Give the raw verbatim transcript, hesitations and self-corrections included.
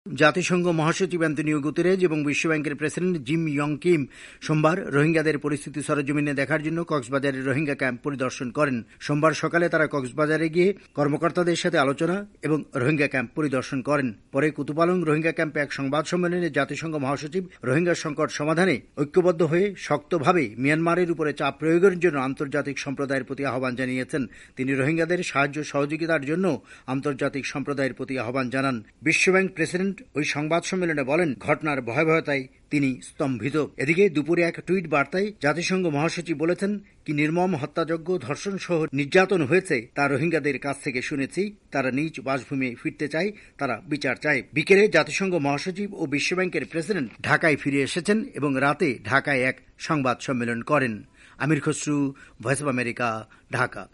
জাতিসংঘ মহাসচিব Antonio Guterres এবং বিশ্বব্যাংকের প্রেসিডেন্ট জিম ইয়ং কিম সোমবার রোহিঙ্গাদের পরিস্থিতি সরেজমিনে দেখার জন্য কক্সবাজারের রোহিঙ্গা ক্যাম্প পরিদর্শন করেন। সোমবার সকালে তারা কক্সবাজারে গিয়ে কর্মকর্তাদের সাথে আলোচনা এবং রোহিঙ্গা ক্যাম্প পরিদর্শন করেন। পরে কুতুপালং রোহিঙ্গা ক্যাম্পে এক সংবাদ সম্মেলনে জাতিসংঘ মহাসচিব রোহিঙ্গা সংকট সমাধানে ঐক্যবদ্ধ হয়ে শক্তভাবে মিয়ানমারের উপরে চাপ প্রয়োগের জন্য আন্তর্জাতিক সম্প্রদায়ের প্রতি আহ্বান জানিয়েছেন। তিনি রোহিঙ্গাদের সাহায্য সহযোগিতার জন্য আন্তর্জাতিক সম্প্রদায়ের প্রতি আহ্বান জানান। বিশ্বব্যাংক প্রেসিডেন্ট ওই সংবাদ সম্মেলনে বলেন, ঘটনার ভয়াবহতায় তিনি স্তম্ভিত। এদিকে দুপুরে এক টুইট বার্তায় জাতিসংঘ মহাসচিব বলেছেন, কি নির্মম হত্যাযজ্ঞ, ধর্ষণ সহ নির্যাতন হয়েছে তা রোহিঙ্গাদের কাছ থেকে শুনেছি। তারা নিজ বাসভূমি ফিরতে চায়, তারা বিচার চায়। বিকেলে জাতিসংঘ মহাসচিব ও বিশ্বব্যাংকের প্রেসিডেন্ট ঢাকায় ফিরে এসেছেন এবং রাতে ঢাকায় এক সংবাদ সম্মেলন করেন। Amir Khasru, Voice of America, Dhaka.